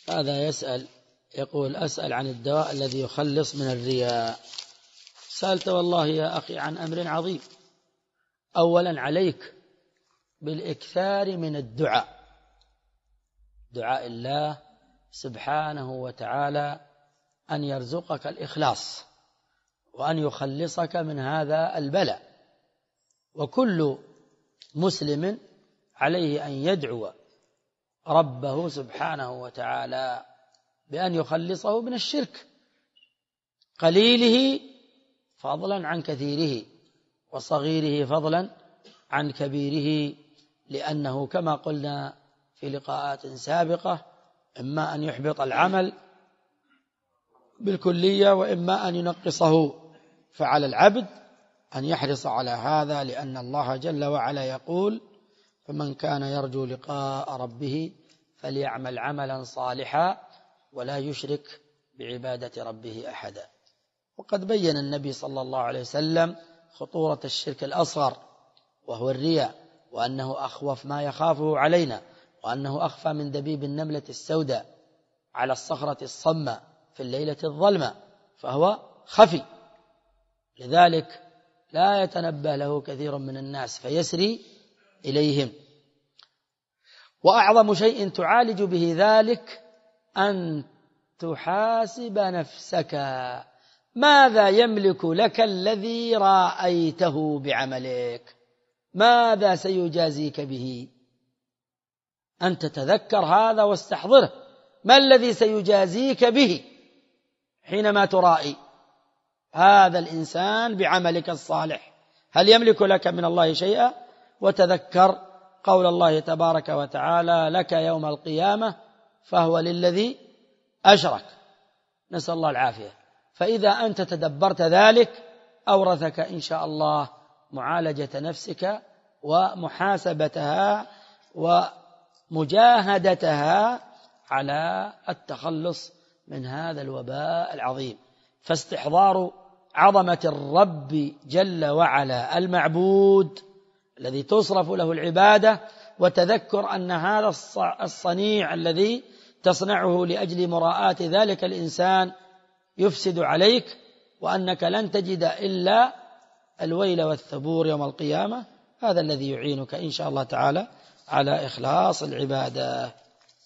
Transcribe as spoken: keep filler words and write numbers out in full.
هذا يسأل يقول: أسأل عن الدواء الذي يخلص من الرياء. سألت والله يا أخي عن أمر عظيم. أولا عليك بالإكثار من الدعاء، دعاء الله سبحانه وتعالى أن يرزقك الإخلاص وأن يخلصك من هذا البلاء. وكل مسلم عليه أن يدعو ربه سبحانه وتعالى بأن يخلصه من الشرك، قليله فضلا عن كثيره، وصغيره فضلا عن كبيره، لأنه كما قلنا في لقاءات سابقة إما أن يحبط العمل بالكلية وإما أن ينقصه، فعلى العبد أن يحرص على هذا، لأن الله جل وعلا يقول: فمن كان يرجو لقاء ربه فليعمل عملا صالحا ولا يشرك بعبادة ربه أحدا. وقد بين النبي صلى الله عليه وسلم خطورة الشرك الأصغر وهو الرياء، وأنه أخوف ما يخافه علينا، وأنه أخفى من دبيب النملة السوداء على الصخرة الصمة في الليلة الظلمة، فهو خفي، لذلك لا يتنبه له كثير من الناس فيسري إليهم. وأعظم شيء تعالج به ذلك أن تحاسب نفسك، ماذا يملك لك الذي رأيته بعملك؟ ماذا سيجازيك به؟ أن تتذكر هذا واستحضره، ما الذي سيجازيك به حينما ترائي هذا الإنسان بعملك الصالح؟ هل يملك لك من الله شيئا؟ وتذكر قول الله تبارك وتعالى: لك يوم القيامة فهو للذي أشرك. نسأل الله العافية. فإذا أنت تدبرت ذلك أورثك إن شاء الله معالجة نفسك ومحاسبتها ومجاهدتها على التخلص من هذا الوباء العظيم. فاستحضار عظمة الرب جل وعلا المعبود الذي تصرف له العبادة، وتذكر أن هذا الصنيع الذي تصنعه لأجل مراءاة ذلك الإنسان يفسد عليك، وأنك لن تجد إلا الويل والثبور يوم القيامة، هذا الذي يعينك إن شاء الله تعالى على إخلاص العبادة.